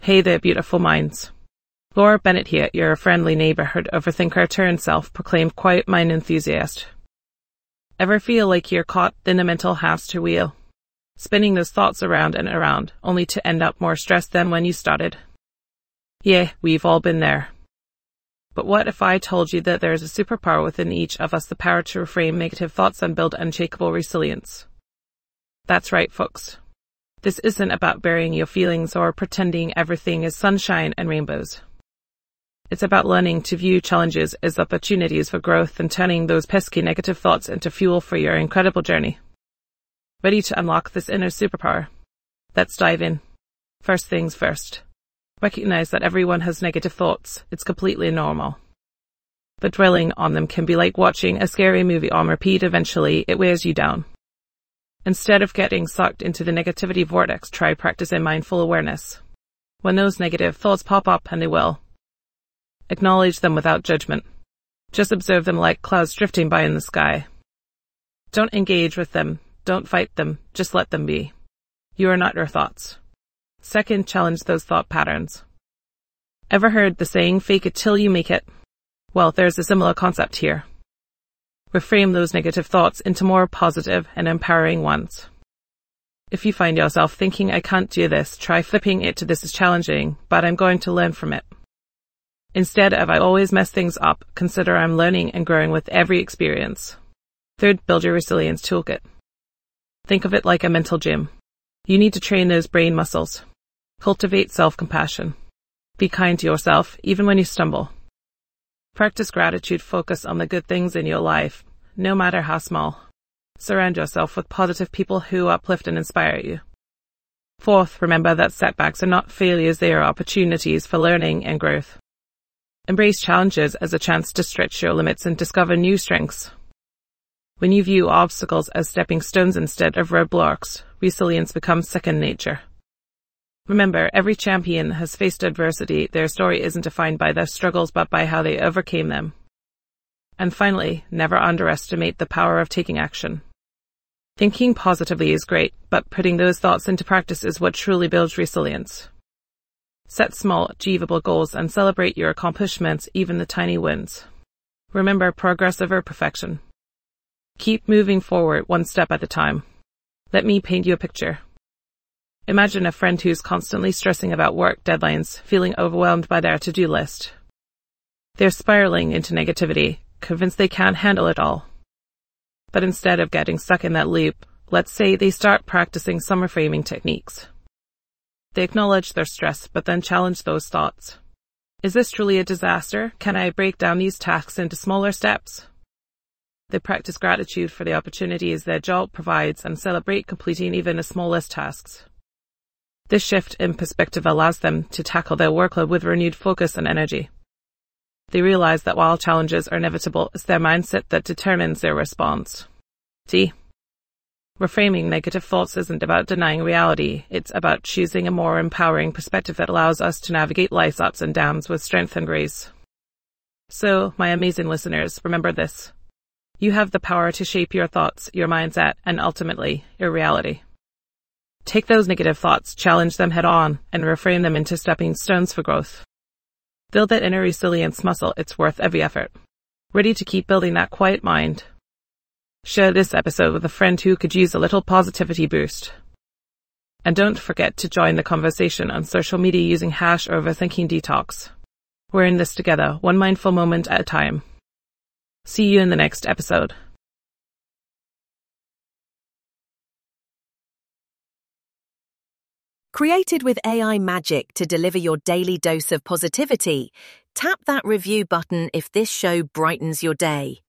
Hey there, beautiful minds. Laura Bennett here, your friendly neighborhood overthinker turned self-proclaimed quiet mind enthusiast. Ever feel like you're caught in a mental hamster wheel, spinning those thoughts around and around, only to end up more stressed than when you started? Yeah, we've all been there. But what if I told you that there is a superpower within each of us, the power to reframe negative thoughts and build unshakable resilience? That's right, folks. This isn't about burying your feelings or pretending everything is sunshine and rainbows. It's about learning to view challenges as opportunities for growth and turning those pesky negative thoughts into fuel for your incredible journey. Ready to unlock this inner superpower? Let's dive in. First things first. Recognize that everyone has negative thoughts. It's completely normal. But dwelling on them can be like watching a scary movie on repeat. Eventually, it wears you down. Instead of getting sucked into the negativity vortex, try practicing mindful awareness. When those negative thoughts pop up, and they will, acknowledge them without judgment. Just observe them like clouds drifting by in the sky. Don't engage with them. Don't fight them. Just let them be. You are not your thoughts. Second, challenge those thought patterns. Ever heard the saying, fake it till you make it? Well, there's a similar concept here. Reframe those negative thoughts into more positive and empowering ones. If you find yourself thinking, I can't do this, try flipping it to this is challenging, but I'm going to learn from it. Instead of I always mess things up, consider I'm learning and growing with every experience. Third, build your resilience toolkit. Think of it like a mental gym. You need to train those brain muscles. Cultivate self-compassion. Be kind to yourself, even when you stumble. Practice gratitude, focus on the good things in your life, no matter how small. Surround yourself with positive people who uplift and inspire you. Fourth, remember that setbacks are not failures, they are opportunities for learning and growth. Embrace challenges as a chance to stretch your limits and discover new strengths. When you view obstacles as stepping stones instead of roadblocks, resilience becomes second nature. Remember, every champion has faced adversity. Their story isn't defined by their struggles, but by how they overcame them. And finally, never underestimate the power of taking action. Thinking positively is great, but putting those thoughts into practice is what truly builds resilience. Set small, achievable goals and celebrate your accomplishments, even the tiny wins. Remember, progress over perfection. Keep moving forward one step at a time. Let me paint you a picture. Imagine a friend who's constantly stressing about work deadlines, feeling overwhelmed by their to-do list. They're spiraling into negativity, convinced they can't handle it all. But instead of getting stuck in that loop, let's say they start practicing some reframing techniques. They acknowledge their stress, but then challenge those thoughts. Is this truly a disaster? Can I break down these tasks into smaller steps? They practice gratitude for the opportunities their job provides and celebrate completing even the smallest tasks. This shift in perspective allows them to tackle their workload with renewed focus and energy. They realize that while challenges are inevitable, it's their mindset that determines their response. See? Reframing negative thoughts isn't about denying reality. It's about choosing a more empowering perspective that allows us to navigate life's ups and downs with strength and grace. So, my amazing listeners, remember this. You have the power to shape your thoughts, your mindset, and ultimately, your reality. Take those negative thoughts, challenge them head on, and reframe them into stepping stones for growth. Build that inner resilience muscle. It's worth every effort. Ready to keep building that quiet mind? Share this episode with a friend who could use a little positivity boost. And don't forget to join the conversation on social media using #overthinkingdetox. We're in this together, one mindful moment at a time. See you in the next episode. Created with AI magic to deliver your daily dose of positivity, tap that review button if this show brightens your day.